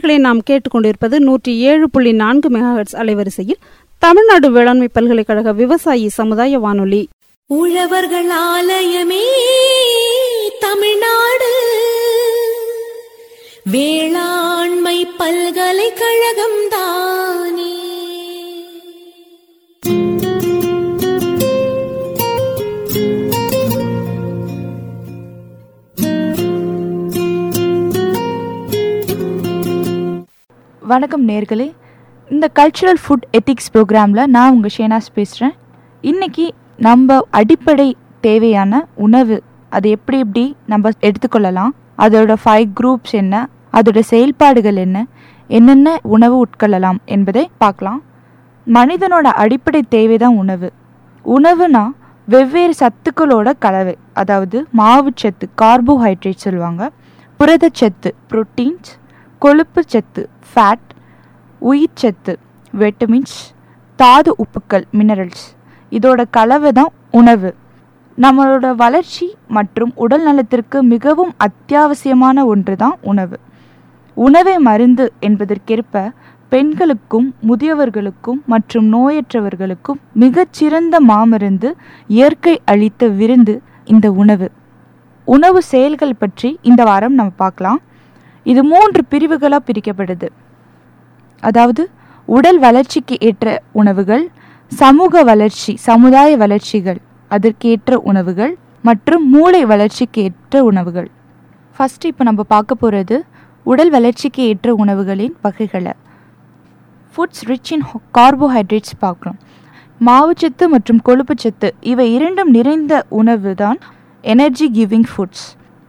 நேயர்களை நாம் கேட்டுக்கொண்டிருப்பது 107.4 மெகாஹெர்ட்ஸ் அலைவரிசையில் தமிழ்நாடு வேளாண்மை பல்கலைக்கழக விவசாயி சமுதாய வானொலி. உழவர்கள் ஆலயமே தமிழ்நாடு வேளாண்மை பல்கலைக்கழகம் தானே. வணக்கம் நேர்களே, இந்த கல்ச்சுரல் ஃபுட் எத்திக்ஸ் ப்ரோக்ராமில் நான் உங்கள் ஷேனாஸ் பேசுகிறேன். இன்றைக்கி நம்ம அடிப்படை தேவையான உணவு அது எப்படி நம்ம எடுத்துக்கொள்ளலாம், அதோட 5 குரூப்ஸ் என்ன, அதோட செயல்பாடுகள் என்ன, என்னென்ன உணவு உட்கொள்ளலாம் என்பதை பார்க்கலாம். மனிதனோட அடிப்படை தேவை தான் உணவு. உணவுனா வெவ்வேறு சத்துக்களோட கலவை, அதாவது மாவுச்சத்து கார்போஹைட்ரேட் சொல்லுவாங்க, புரதச்சத்து புரோட்டீன்ஸ், கொழுப்பு சத்து ஃபேட், உயிர்ச்சத்து விட்டமின்ஸ், தாது உப்புக்கள் மினரல்ஸ், இதோட கலவை தான் உணவு. நம்மளோட வளர்ச்சி மற்றும் உடல் நலத்திற்கு மிகவும் அத்தியாவசியமான ஒன்று தான் உணவு. உணவே மருந்து என்பதற்கேற்ப பெண்களுக்கும் முதியவர்களுக்கும் மற்றும் நோயற்றவர்களுக்கும் மிகச்சிறந்த மாமருந்து, இயற்கை அளித்த விருந்து இந்த உணவு. உணவு செயல்கள் பற்றி இந்த வாரம் நம்ம பார்க்கலாம். இது 3 பிரிவுகளாக பிரிக்கப்படுது. அதாவது உடல் வளர்ச்சிக்கு ஏற்ற உணவுகள், சமூக வளர்ச்சி சமுதாய வளர்ச்சிகள் அதற்கேற்ற உணவுகள், மற்றும் மூளை வளர்ச்சிக்கு ஏற்ற உணவுகள். ஃபஸ்ட்டு இப்போ நம்ம பார்க்க போகிறது உடல் வளர்ச்சிக்கு ஏற்ற உணவுகளின் வகைகளை. ஃபுட்ஸ் ரிச் இன் கார்போஹைட்ரேட்ஸ் பார்க்கலாம். மாவுச்சத்து மற்றும் கொழுப்புச்சத்து இவை இரண்டும் நிறைந்த உணவு தான் எனர்ஜி கிவிங் ஃபுட்ஸ்,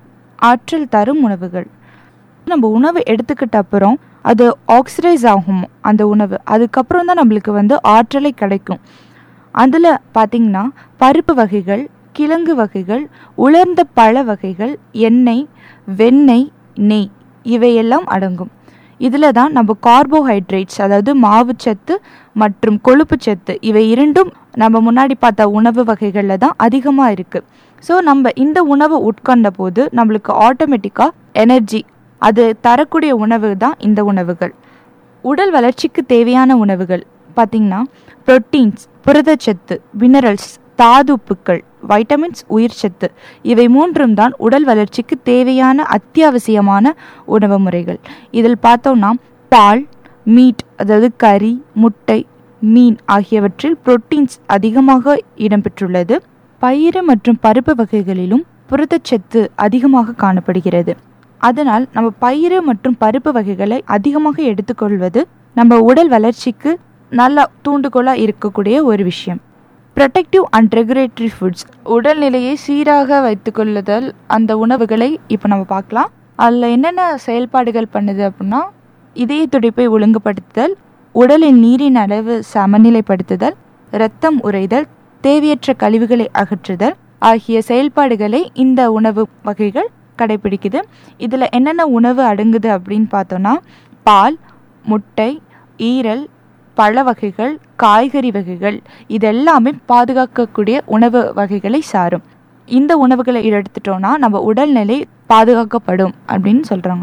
ஆற்றல் தரும் உணவுகள். நம்ம உணவு எடுத்துக்கிட்ட அப்புறம் அது ஆக்சிடைஸ் ஆகும் அந்த உணவு, அதுக்கப்புறம் தான் நம்மளுக்கு ஆற்றலை கிடைக்கும். அதில் பார்த்திங்கன்னா பருப்பு வகைகள், கிழங்கு வகைகள், உலர்ந்த பழ வகைகள், எண்ணெய், வெண்ணெய், நெய் இவையெல்லாம் அடங்கும். இதில் தான் நம்ம கார்போஹைட்ரேட்ஸ் அதாவது மாவுச்சத்து மற்றும் கொழுப்புச்சத்து இவை இரண்டும் நம்ம முன்னாடி பார்த்த உணவு வகைகளில் தான் அதிகமாக இருக்குது. ஸோ நம்ம இந்த உணவை உட்கொண்ட போது நம்மளுக்கு ஆட்டோமேட்டிக்காக எனர்ஜி அது தரக்கூடிய உணவு தான் இந்த உணவுகள். உடல் வளர்ச்சிக்கு தேவையான உணவுகள் பார்த்திங்கன்னா புரோட்டீன்ஸ் புரதச்சத்து, மினரல்ஸ் தாது உப்புக்கள், வைட்டமின்ஸ் உயிர்ச்சத்து இவை 3ம் தான் உடல் வளர்ச்சிக்கு தேவையான அத்தியாவசியமான உணவு முறைகள். இதில் பார்த்தோம்னா பால், மீட் அதாவது கறி, முட்டை, மீன் ஆகியவற்றில் புரோட்டீன்ஸ் அதிகமாக இடம்பெற்றுள்ளது. பயிறு மற்றும் பருப்பு வகைகளிலும் புரதச்சத்து அதிகமாக காணப்படுகிறது. அதனால் நம்ம பயிறு மற்றும் பருப்பு வகைகளை அதிகமாக எடுத்துக்கொள்வது நம்ம உடல் வளர்ச்சிக்கு நல்ல தூண்டுகோலாக இருக்கக்கூடிய ஒரு விஷயம். ப்ரொடெக்டிவ் அண்ட் ரெகுலேட்டரி ஃபுட்ஸ், உடல்நிலையை சீராக வைத்துக்கொள்ளுதல் அந்த உணவுகளை இப்போ நம்ம பார்க்கலாம். அதில் என்னென்ன செயல்பாடுகள் பண்ணுது அப்படின்னா இதய துடிப்பை ஒழுங்குபடுத்துதல், உடலின் நீரின் அளவு சமநிலைப்படுத்துதல், இரத்தம் உறைதல், தேவையற்ற கழிவுகளை அகற்றுதல் ஆகிய செயல்பாடுகளை இந்த உணவு வகைகள் கடைபிடிக்குது. இதில் என்னென்ன உணவு அடங்குது அப்படின்னு பார்த்தோன்னா பால், முட்டை, ஈரல், பழ வகைகள், காய்கறி வகைகள் இதெல்லாமே பாதுகாக்கக்கூடிய உணவு வகைகளை சாரும். இந்த உணவுகளை எடுத்துட்டோன்னா நம்ம உடல்நிலை பாதுகாக்கப்படும் அப்படின்னு சொல்கிறாங்க.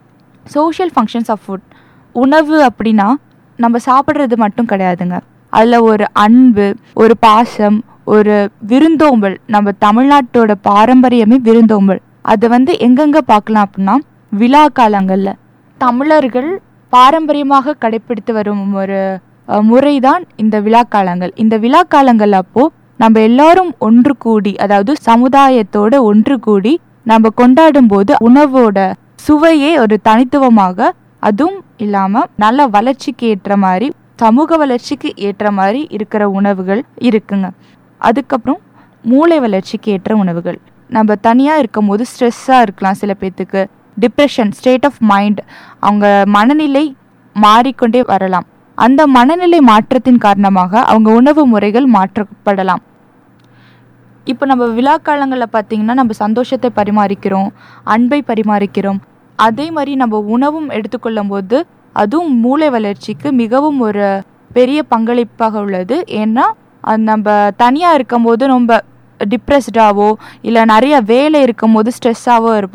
சோஷியல் ஃபங்க்ஷன்ஸ் ஆஃப் ஃபுட், உணவு அப்படின்னா நம்ம சாப்பிட்றது மட்டும் கிடையாதுங்க, அதில் ஒரு அன்பு, ஒரு பாசம், ஒரு விருந்தோம்பல். நம்ம தமிழ்நாட்டோட பாரம்பரியமே விருந்தோம்பல். அது எங்கெங்கே பார்க்கலாம் அப்படின்னா விழா காலங்களில் தமிழர்கள் பாரம்பரியமாக கடைப்பிடித்து வரும் ஒரு முறைதான் இந்த விழா காலங்கள். இந்த விழா காலங்கள் அப்போது நம்ம எல்லாரும் ஒன்று கூடி, அதாவது சமுதாயத்தோட ஒன்று கூடி நம்ம கொண்டாடும் போது உணவோட சுவையே ஒரு தனித்துவமாக, அதுவும் இல்லாமல் நல்ல வளர்ச்சிக்கு ஏற்ற மாதிரி சமூக வளர்ச்சிக்கு ஏற்ற மாதிரி இருக்கிற உணவுகள் இருக்குங்க. அதுக்கப்புறம் மூளை வளர்ச்சிக்கு ஏற்ற உணவுகள். நம்ம தனியாக இருக்கும் போது ஸ்ட்ரெஸ்ஸாக இருக்கலாம், சில பேர்த்துக்கு டிப்ரெஷன் ஸ்டேட் ஆஃப் மைண்ட், அவங்க மனநிலை மாறிக்கொண்டே வரலாம். அந்த மனநிலை மாற்றத்தின் காரணமாக அவங்க உணவு முறைகள் மாற்றப்படலாம். இப்போ நம்ம விழா காலங்களில் பார்த்திங்கன்னா நம்ம சந்தோஷத்தை பரிமாறிக்கிறோம், அன்பை பரிமாறிக்கிறோம். அதே மாதிரி நம்ம உணவும் எடுத்துக்கொள்ளும் போது அதுவும் மூளை வளர்ச்சிக்கு மிகவும் ஒரு பெரிய பங்களிப்பாக உள்ளது. ஏன்னா அது நம்ம தனியாக இருக்கும் போது ரொம்ப டிப்ரெஸ்டாவோ இல்லை நிறைய வேலை இருக்கும் போது ஸ்ட்ரெஸ்ஸாகவோ இருப்போம்.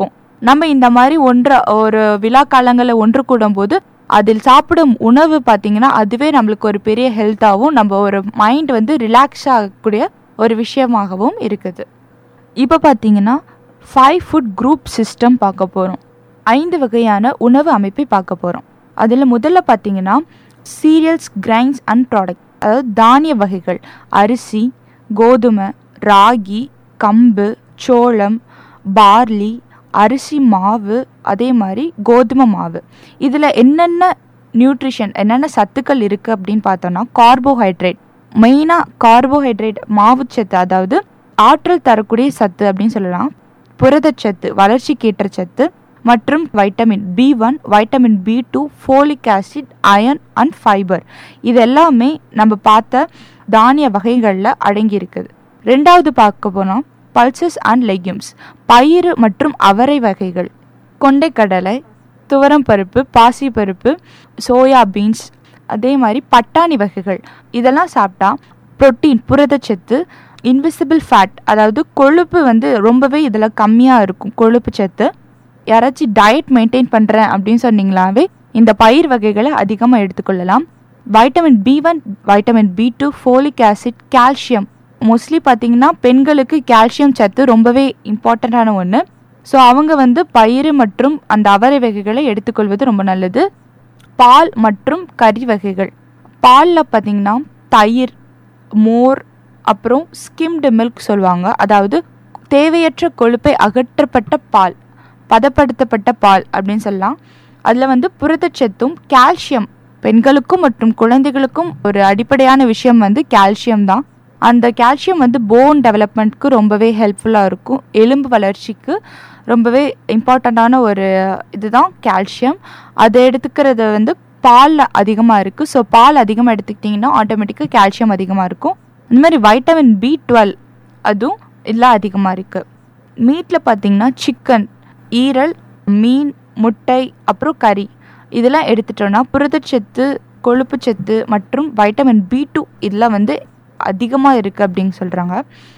நம்ம இந்த மாதிரி ஒரு விழா காலங்களில் ஒன்று கூடும் போது அதில் சாப்பிடும் உணவு பார்த்திங்கன்னா அதுவே நம்மளுக்கு ஒரு பெரிய ஹெல்த்தாகவும் நம்ம ஒரு மைண்ட் வந்து ரிலாக்ஸ் ஆகக்கூடிய ஒரு விஷயமாகவும் இருக்குது. இப்போ பார்த்திங்கன்னா 5 ஃபுட் குரூப் சிஸ்டம் பார்க்க போகிறோம். 5 வகையான உணவு அமைப்பை பார்க்க போகிறோம். அதில் முதல்ல பார்த்திங்கன்னா சீரியல்ஸ், கிரைன்ஸ் அண்ட் ப்ராடக்ட், அதாவது தானிய வகைகள், அரிசி, கோதுமை, ராகி, கம்பு, சோளம், பார்லி, அரிசி மாவு, அதே மாதிரி கோதுமை மாவு. இதில் என்னென்ன நியூட்ரிஷன், என்னென்ன சத்துக்கள் இருக்குது அப்படின்னு பார்த்தோன்னா கார்போஹைட்ரேட், மெயினாக கார்போஹைட்ரேட் மாவுச்சத்து, அதாவது ஆற்றல் தரக்கூடிய சத்து அப்படின்னு சொல்லலாம். புரதச்சத்து, வளர்ச்சிக்கேற்ற சத்து மற்றும் vitamin B1, vitamin B2, folic acid, iron and fibre. இது எல்லாமே நம்ம பார்த்த தானிய வகைகளில் அடங்கியிருக்குது. ரெண்டாவது பார்க்க போனால் பல்சஸ் அண்ட் லெக்யூம்ஸ், பயிறு மற்றும் அவரை வகைகள், கொண்டைக்கடலை, துவரம்பருப்பு, பாசிப்பருப்பு, சோயா பீன்ஸ், அதே மாதிரி பட்டாணி வகைகள். இதெல்லாம் சாப்பிட்டா புரோட்டீன், புரதச்சத்து, இன்விசிபிள் ஃபேட், அதாவது கொழுப்பு வந்து ரொம்பவே இதில் கம்மியாக இருக்கும், கொழுப்பு சத்து. யாராச்சும் டயட் மெயின்டைன் பண்ணுறேன் அப்படின்னு சொன்னீங்களாவே இந்த பயிர் வகைகளை அதிகமாக எடுத்துக்கொள்ளலாம். Vitamin B1, vitamin B2, folic acid, calcium. Mostly பார்த்திங்கன்னா பெண்களுக்கு கால்சியம் சத்து ரொம்பவே இம்பார்ட்டண்ட்டான ஒன்று. ஸோ அவங்க வந்து பயிறு மற்றும் அந்த அவரை வகைகளை எடுத்துக்கொள்வது ரொம்ப நல்லது. பால் மற்றும் கறி வகைகள். பாலில் பார்த்திங்கன்னா தயிர், மோர், அப்புறம் ஸ்கிம்டு மில்க் சொல்லுவாங்க, அதாவது தேவையற்ற கொழுப்பை அகற்றப்பட்ட பால், பதப்படுத்தப்பட்ட பால் அப்படின்னு சொல்லலாம். அதில் வந்து புரதச்சத்தும் கால்சியம், பெண்களுக்கும் மற்றும் குழந்தைகளுக்கும் ஒரு அடிப்படையான விஷயம் வந்து கால்சியம் தான். அந்த கால்சியம் வந்து போன் டெவலப்மெண்ட்க்கு ரொம்பவே ஹெல்ப்ஃபுல்லாக இருக்கும். எலும்பு வளர்ச்சிக்கு ரொம்பவே இம்பார்ட்டண்ட்டான ஒரு இதுதான் கால்சியம். அதை எடுத்துக்கிறது வந்து பாலில் அதிகமாக இருக்குது. ஸோ பால் அதிகமாக எடுத்துக்கிட்டிங்கன்னா ஆட்டோமேட்டிக்காக கால்சியம் அதிகமாக இருக்கும். இந்த மாதிரி வைட்டமின் B12 அதுவும் எல்லாம் அதிகமாக இருக்குது. மீட்டில் பார்த்திங்கன்னா சிக்கன், ஈரல், மீன், முட்டை, அப்புறம் கறி, இதெல்லாம் எடுத்துட்டோன்னா புரதச்சத்து, கொழுப்புச்சத்து மற்றும் வைட்டமின் B2 இதெல்லாம் வந்து அதிகமாக இருக்குது அப்படின்னு சொல்கிறாங்க.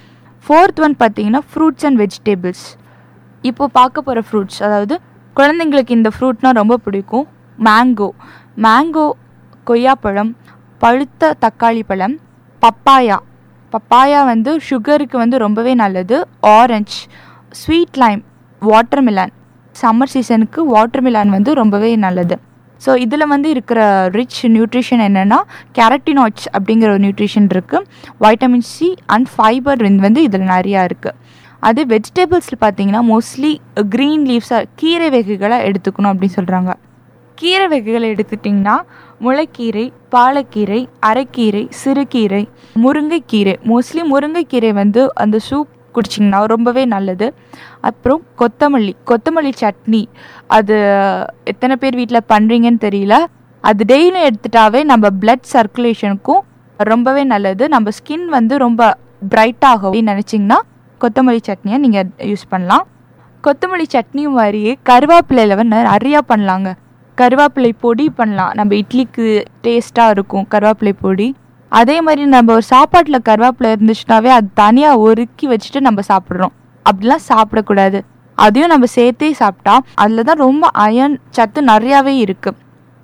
4th ஒன் பார்த்திங்கன்னா ஃப்ரூட்ஸ் அண்ட் வெஜிடபிள்ஸ். இப்போ பார்க்க போகிற ஃப்ரூட்ஸ், அதாவது குழந்தைங்களுக்கு இந்த ஃப்ரூட்னால் ரொம்ப பிடிக்கும். மேங்கோ, கொய்யாப்பழம், பழுத்த தக்காளி பழம், பப்பாயா வந்து சுகருக்கு வந்து ரொம்பவே நல்லது. Orange, sweet lime, watermelon, summer சீசனுக்கு வாட்டர்மிலான் வந்து ரொம்பவே நல்லது. ஸோ இதில் வந்து இருக்கிற ரிச் நியூட்ரிஷன் என்னென்னா கேரட்டினாய்ட்ஸ் அப்படிங்கிற ஒரு நியூட்ரிஷன் இருக்குது. வைட்டமின் C அண்ட் ஃபைபர் வந்து இதில் நிறையா இருக்குது. அது வெஜிடபிள்ஸில் பார்த்தீங்கன்னா மோஸ்ட்லி க்ரீன் லீவ்ஸாக கீரை வகைகளை எடுத்துக்கணும் அப்படின்னு சொல்கிறாங்க. கீரை வகைகளை எடுத்துட்டிங்கன்னா முளைக்கீரை, பாலக்கீரை, அரைக்கீரை, சிறுகீரை, முருங்கைக்கீரை. மோஸ்ட்லி முருங்கைக்கீரை வந்து அந்த சூப் குடிச்சிங்கன்னா ரொம்பவே நல்லது. அப்புறம் கொத்தமல்லி சட்னி, அது எத்தனை பேர் வீட்டில் பண்ணுறீங்கன்னு தெரியல. அது டெய்லியும் எடுத்துட்டாவே நம்ம பிளட் சர்க்குலேஷனுக்கும் ரொம்பவே நல்லது. நம்ம ஸ்கின் வந்து ரொம்ப பிரைட்டாகும் அப்படின்னு நினச்சிங்கன்னா கொத்தமல்லி சட்னியை நீங்கள் யூஸ் பண்ணலாம். கொத்தமல்லி சட்னி மாதிரியே கருவேப்பிலையில் வந்து நிறையா பண்ணலாங்க. கருவேப்பிலை பொடி பண்ணலாம், நம்ம இட்லிக்கு டேஸ்ட்டாக இருக்கும் கருவேப்பிலை பொடி. அதே மாதிரி நம்ம ஒரு சாப்பாட்டில் கருவேப்பிலை இருந்துச்சுனாவே அது தனியாக ஒதுக்கி வச்சுட்டு நம்ம சாப்பிட்றோம். அப்படிலாம் சாப்பிடக்கூடாது. அதையும் நம்ம சேர்த்தே சாப்பிட்டா அதில் தான் ரொம்ப அயன் சத்து நிறையாவே இருக்குது.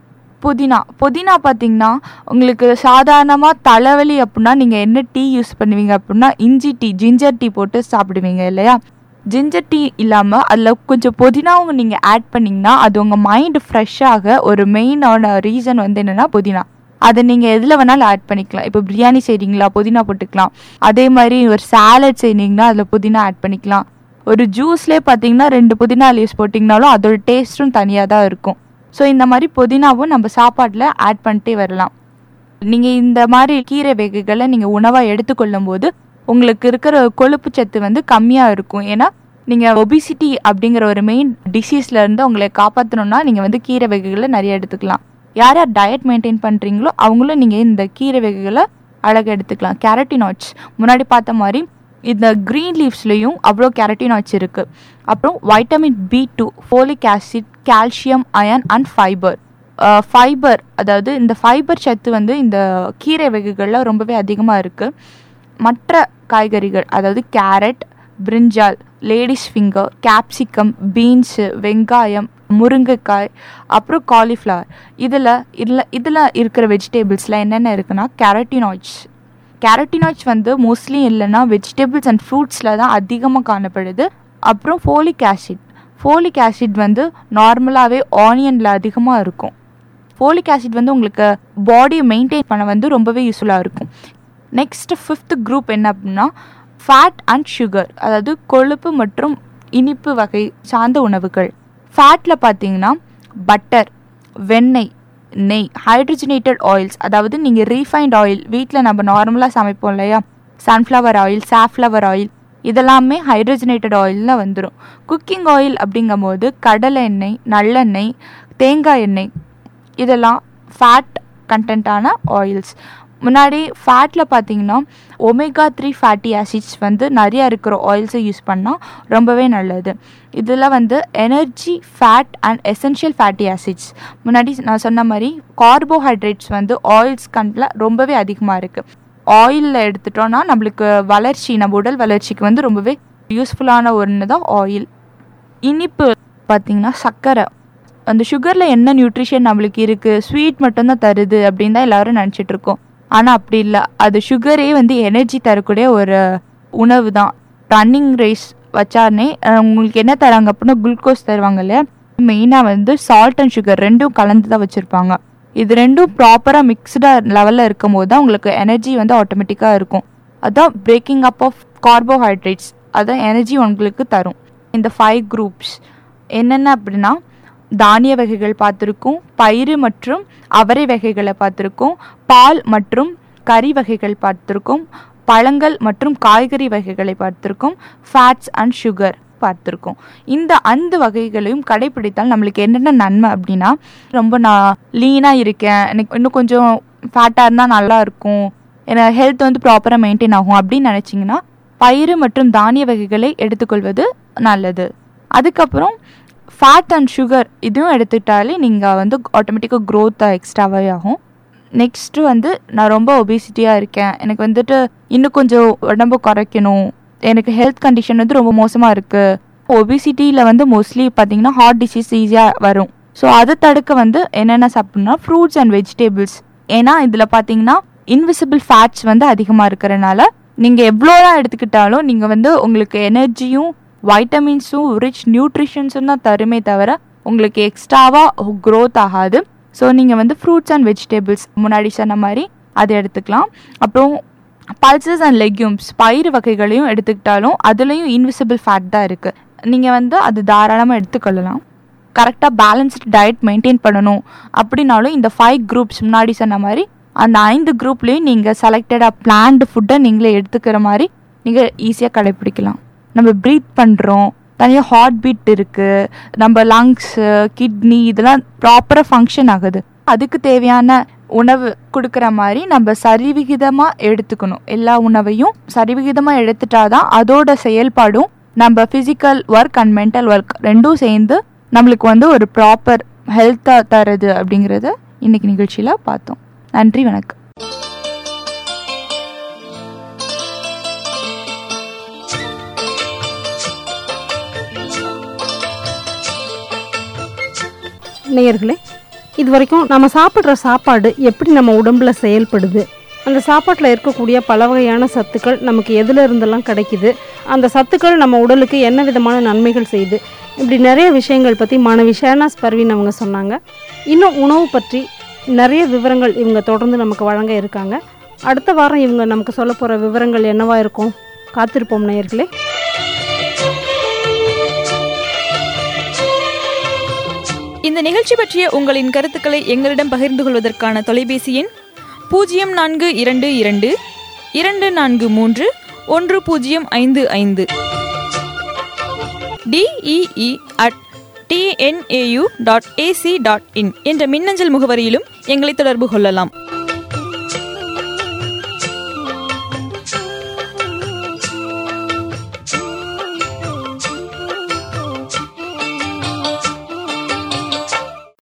புதினா பார்த்திங்கன்னா உங்களுக்கு சாதாரணமாக தலைவலி அப்படின்னா நீங்கள் என்ன டீ யூஸ் பண்ணுவீங்க அப்படின்னா இஞ்சி டீ, ஜிஞ்சர் டீ போட்டு சாப்பிடுவீங்க இல்லையா? ஜிஞ்சர் டீ இல்லாமல் அதில் கொஞ்சம் புதினாவும் நீங்கள் ஆட் பண்ணிங்கன்னா அது உங்கள் மைண்டு ஃப்ரெஷ்ஷாக ஒரு மெயினான ரீசன் வந்து என்னென்னா புதினா. அதை நீங்கள் எதில் வேணாலும் ஆட் பண்ணிக்கலாம். இப்போ பிரியாணி செய்கிறீங்களா புதினா போட்டுக்கலாம். அதே மாதிரி ஒரு சாலட் செய்றீங்கன்னா அதில் புதினா ஆட் பண்ணிக்கலாம். ஒரு ஜூஸ்லேயே பார்த்தீங்கன்னா 2 புதினா லீவ்ஸ் போட்டிங்கனாலும் அதோட டேஸ்ட்டும் தனியாக தான் இருக்கும். ஸோ இந்த மாதிரி புதினாவும் நம்ம சாப்பாட்டில் ஆட் பண்ணிட்டே வரலாம். நீங்கள் இந்த மாதிரி கீரை வகைகளை நீங்கள் உணவாக எடுத்துக்கொள்ளும் போது உங்களுக்கு இருக்கிற கொழுப்பு சத்து வந்து கம்மியாக இருக்கும். ஏன்னா நீங்கள் ஒபிசிட்டி அப்படிங்கிற ஒரு மெயின் டிசீஸ்லேருந்து உங்களை காப்பாற்றணுன்னா நீங்கள் வந்து கீரை வகைகளை நிறைய எடுத்துக்கலாம். யார் டயட் மெயின்டைன் பண்ணுறீங்களோ அவங்களும் நீங்கள் இந்த கீரை வகைகளை அழகாக எடுத்துக்கலாம். கேரட்டினாய்ட்ஸ் முன்னாடி பார்த்த மாதிரி இந்த க்ரீன் லீவ்ஸ்லேயும் அவ்வளோ கேரட்டினாய்ட்ஸ் இருக்குது. அப்புறம் vitamin B2, folic acid, calcium, iron and fibre. அதாவது இந்த ஃபைபர் சத்து வந்து இந்த கீரை வகைகளில் ரொம்பவே அதிகமாக இருக்குது. மற்ற காய்கறிகள், அதாவது carrot, brinjal, ladies finger, capsicum, beans, வெங்காயம், முருங்கைக்காய், அப்புறம் காலிஃப்ளவர். இதில் இருக்கிற வெஜிடபிள்ஸில் என்னென்ன இருக்குன்னா கேரட்டினாய்ட்ஸ் வந்து மோஸ்ட்லி இல்லைன்னா வெஜிடபிள்ஸ் அண்ட் ஃப்ரூட்ஸில் தான் அதிகமாக காணப்படுது. அப்புறம் ஃபோலிக் ஆசிட் வந்து நார்மலாகவே ஆனியனில் அதிகமாக இருக்கும். ஃபோலிக் ஆசிட் வந்து உங்களுக்கு பாடியை மெயின்டைன் பண்ண வந்து ரொம்பவே யூஸ்ஃபுல்லாக இருக்கும். நெக்ஸ்ட் 5th குரூப் என்ன அப்படின்னா ஃபேட் அண்ட் சுகர், அதாவது கொழுப்பு மற்றும் இனிப்பு வகை சார்ந்த உணவுகள். ஃபேட்டில் பார்த்தீங்கன்னா பட்டர், வெண்ணெய், நெய், ஹைட்ரஜனேட்டட் ஆயில்ஸ், அதாவது நீங்கள் ரீஃபைண்ட் ஆயில் வீட்டில் நம்ம நார்மலாக சமைப்போம் இல்லையா, sunflower oil, safflower oil, hydrogenated ஹைட்ரஜனேட்டட் ஆயிலில் வந்துடும். குக்கிங் ஆயில் அப்படிங்கும்போது கடலை எண்ணெய், நல்லெண்ணெய், தேங்காய் எண்ணெய், இதெல்லாம் ஃபேட் கண்டென்ட்டான ஆயில்ஸ். முன்னாடி ஃபேட்டில் பார்த்தீங்கன்னா ஒமேகா 3 ஃபேட்டி ஆசிட்ஸ் வந்து நிறையா இருக்கிற ஆயில்ஸை யூஸ் பண்ணால் ரொம்பவே நல்லது. இதில் வந்து energy, fat and essential fatty acids. முன்னாடி நான் சொன்ன மாதிரி கார்போஹைட்ரேட்ஸ் வந்து ஆயில்ஸ் கண்டில் ரொம்பவே அதிகமாக இருக்குது. ஆயிலில் எடுத்துட்டோன்னா நம்மளுக்கு வளர்ச்சி, நம்ம உடல் வளர்ச்சிக்கு வந்து ரொம்பவே யூஸ்ஃபுல்லான ஒன்று தான் ஆயில். இனிப்பு பார்த்திங்கன்னா சர்க்கரை. அந்த சுகரில் என்ன நியூட்ரிஷன் நம்மளுக்கு இருக்குது, ஸ்வீட் மட்டும்தான் தருது அப்படின்னு தான் எல்லோரும் நினச்சிட்ருக்கோம். ஆனால் அப்படி இல்லை, அது சுகரே வந்து எனர்ஜி தரக்கூடிய ஒரு உணவு தான். ரன்னிங் ரேஸ் வச்சானே உங்களுக்கு என்ன தராங்க அப்படின்னா குளுக்கோஸ் தருவாங்க இல்லையா, மெயினாக வந்து சால்ட் அண்ட் சுகர் ரெண்டும் கலந்து தான் வச்சுருப்பாங்க. இது ரெண்டும் ப்ராப்பராக மிக்ஸ்டாக லெவலில் இருக்கும் போது தான் உங்களுக்கு எனர்ஜி வந்து ஆட்டோமேட்டிக்காக இருக்கும். அதுதான் பிரேக்கிங் அப் ஆஃப் கார்போஹைட்ரேட்ஸ், அதுதான் எனர்ஜி உங்களுக்கு தரும். இந்த 5 குரூப்ஸ் என்னென்ன அப்படின்னா தானிய வகைகள் பார்த்துருக்கோம், பயிறு மற்றும் அவரை வகைகளை பார்த்துருக்கோம், பால் மற்றும் கறி வகைகள் பார்த்துருக்கோம், பழங்கள் மற்றும் காய்கறி வகைகளை பார்த்துருக்கோம், ஃபேட்ஸ் அண்ட் சுகர் பார்த்துருக்கோம். இந்த 5 வகைகளையும் கடைப்பிடித்தால் நம்மளுக்கு என்னென்ன நன்மை அப்படின்னா, ரொம்ப நான் லீனாக இருக்கேன், எனக்கு இன்னும் கொஞ்சம் ஃபேட்டாக இருந்தால் நல்லாயிருக்கும், எனக்கு ஹெல்த் வந்து ப்ராப்பராக மெயின்டைன் ஆகும் அப்படின்னு நினச்சிங்கன்னா பயிறு மற்றும் தானிய வகைகளை எடுத்துக்கொள்வது நல்லது. அதுக்கப்புறம் ஃபேட் அண்ட் சுகர் இதுவும் எடுத்துக்கிட்டாலே நீங்கள் வந்து ஆட்டோமேட்டிக்காக க்ரோத்தாக எக்ஸ்ட்ராவே ஆகும். நெக்ஸ்ட்டு வந்து நான் ரொம்ப ஒபிசிட்டியாக இருக்கேன், எனக்கு வந்துட்டு இன்னும் கொஞ்சம் உடம்பு குறைக்கணும், எனக்கு ஹெல்த் கண்டிஷன் வந்து ரொம்ப மோசமாக இருக்குது. ஒபிசிட்டியில் வந்து மோஸ்ட்லி பார்த்திங்கன்னா ஹார்ட் டிசீஸ் ஈஸியாக வரும். ஸோ அதை தடுக்க வந்து என்னென்ன சாப்பிட்ணுன்னா ஃப்ரூட்ஸ் அண்ட் வெஜிடபிள்ஸ். ஏன்னா இதில் பார்த்திங்கன்னா இன்விசிபிள் ஃபேட்ஸ் வந்து அதிகமாக இருக்கிறனால நீங்கள் எவ்வளோதான் எடுத்துக்கிட்டாலும் நீங்கள் வந்து உங்களுக்கு எனர்ஜியும் வைட்டமின்ஸும் ரிச் நியூட்ரிஷன்ஸும் தான் தருமே தவிர உங்களுக்கு எக்ஸ்ட்ராவாக க்ரோத் ஆகாது. ஸோ நீங்கள் வந்து ஃப்ரூட்ஸ் அண்ட் வெஜிடபிள்ஸ் முன்னாடி சொன்ன மாதிரி அதை எடுத்துக்கலாம். அப்புறம் பல்சஸ் அண்ட் லெக்யூம்ஸ், பயிறு வகைகளையும் எடுத்துக்கிட்டாலும் அதுலேயும் இன்விசிபிள் ஃபேட் தான் இருக்குது. நீங்கள் வந்து அது தாராளமாக எடுத்துக்கொள்ளலாம். கரெக்டாக பேலன்ஸ்டு டயட் மெயின்டைன் பண்ணணும் அப்படின்னாலும் இந்த 5 குரூப்ஸ் முன்னாடி சொன்ன மாதிரி அந்த 5 குரூப்லேயும் நீங்கள் செலக்டடாக பிளான்டு ஃபுட்டை நீங்களே எடுத்துக்கிற மாதிரி நீங்கள் ஈஸியாக கடைப்பிடிக்கலாம். நம்ம ப்ரீத் பண்ணுறோம், தனியாக ஹார்ட் பீட் இருக்குது, நம்ம லங்ஸு, கிட்னி இதெல்லாம் ப்ராப்பராக ஃபங்க்ஷன் ஆகுது. அதுக்கு தேவையான உணவு கொடுக்குற மாதிரி நம்ம சரிவிகிதமாக எடுத்துக்கணும். எல்லா உணவையும் சரிவிகிதமாக எடுத்துட்டாதான் அதோட செயல்பாடும் நம்ம physical work and mental work ரெண்டும் சேர்ந்து நம்மளுக்கு வந்து ஒரு ப்ராப்பர் ஹெல்த்தாக தருது அப்படிங்கிறத இன்றைக்கி நிகழ்ச்சியில் பார்த்தோம். நன்றி, வணக்கம். நேயர்களே, இது வரைக்கும் நம்ம சாப்பிட்ற சாப்பாடு எப்படி நம்ம உடம்பில் செயல்படுது, அந்த சாப்பாட்டில் இருக்கக்கூடிய பல வகையான சத்துக்கள் நமக்கு எதில் இருந்தெல்லாம் கிடைக்குது, அந்த சத்துக்கள் நம்ம உடலுக்கு என்ன விதமான நன்மைகள் செய்யுது, இப்படி நிறைய விஷயங்கள் பற்றி மாணவி ஷேனாஸ் பர்வீன் அவங்க சொன்னாங்க. இன்னும் உணவு பற்றி நிறைய விவரங்கள் இவங்க தொடர்ந்து நமக்கு வழங்க இருக்காங்க. அடுத்த வாரம் இவங்க நமக்கு சொல்ல போகிற விவரங்கள் என்னவா இருக்கும், காத்திருப்போம் நேயர்களே. இந்த நிகழ்ச்சி பற்றிய உங்களின் கருத்துக்களை எங்களிடம் பகிர்ந்து கொள்வதற்கான தொலைபேசி எண் 0422 243 1055 DEE@tnau.ac.in என்ற மின்னஞ்சல் முகவரியிலும் எங்களை தொடர்பு கொள்ளலாம்.